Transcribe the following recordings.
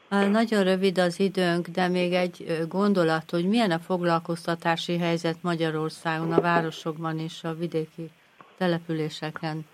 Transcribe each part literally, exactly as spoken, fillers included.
Nagyon rövid az időnk, de még egy gondolat, hogy milyen a foglalkoztatási helyzet Magyarországon, a városokban és a vidéki településeken.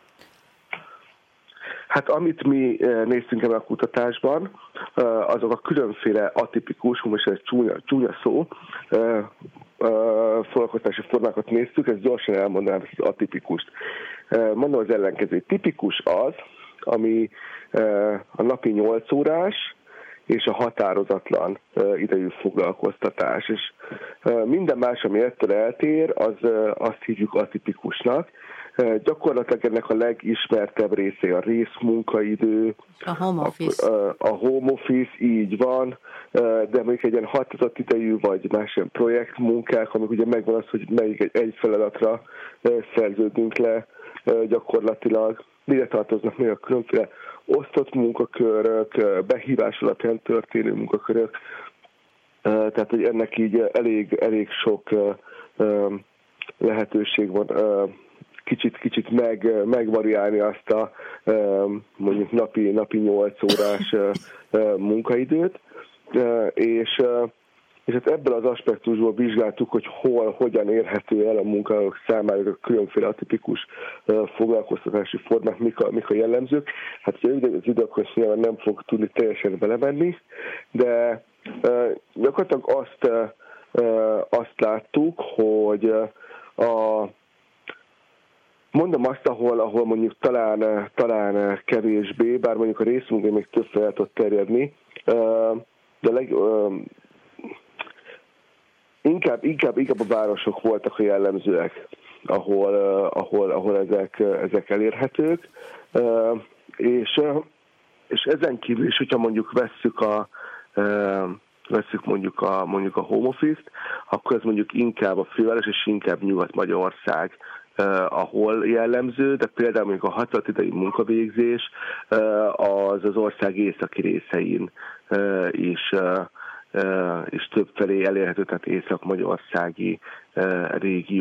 Hát amit mi néztünk ebben a kutatásban, azok a különféle atipikus, most ez csúnya, csúnya szó, foglalkoztatási formákat néztük, ezt gyorsan elmondanám, ezt az atipikust. Mondom az ellenkező. Tipikus az, ami a napi nyolc órás, és a határozatlan idejű foglalkoztatás. És minden más, ami ettől eltér, az, azt hívjuk atipikusnak. Gyakorlatilag ennek a legismertebb része a részmunkaidő, a home office. A, a home office, így van, de mondjuk egy ilyen határozott idejű, vagy más ilyen projektmunkák, amik ugye megvan az, hogy melyik egy, egy feladatra szerződünk le gyakorlatilag. Ide tartoznak még a különféle osztott munkakörök, behívás alapján történő munkakörök, tehát hogy ennek így elég, elég sok lehetőség van kicsit, kicsit meg, megvariálni azt a mondjuk napi, napi nyolc órás munkaidőt, és, és hát ebből az aspektusból vizsgáltuk, hogy hol, hogyan érhető el a munkahelyek számára a különféle atipikus foglalkoztatási formák, mik a, mik a jellemzők. Hát ugye az időkhoz nyilván nem fog tudni teljesen belemenni, de gyakorlatilag azt, azt láttuk, hogy a Mondom azt, ahol, ahol mondjuk talán, talán kevésbé, bár mondjuk a részmunkai még több fel tud terjedni, de leg, inkább, inkább, inkább a városok voltak a jellemzőek, ahol, ahol, ahol ezek, ezek elérhetők, és, és ezen kívül is, hogyha mondjuk vesszük a vesszük mondjuk a, mondjuk a home office-t, akkor ez mondjuk inkább a főváros és inkább Nyugat-Magyarország, Uh, ahol jellemző, de például mondjuk a hatodik idei munkavégzés uh, az az ország északi részein uh, is, uh, uh, is többfelé elérhető, tehát észak-magyarországi uh, régió.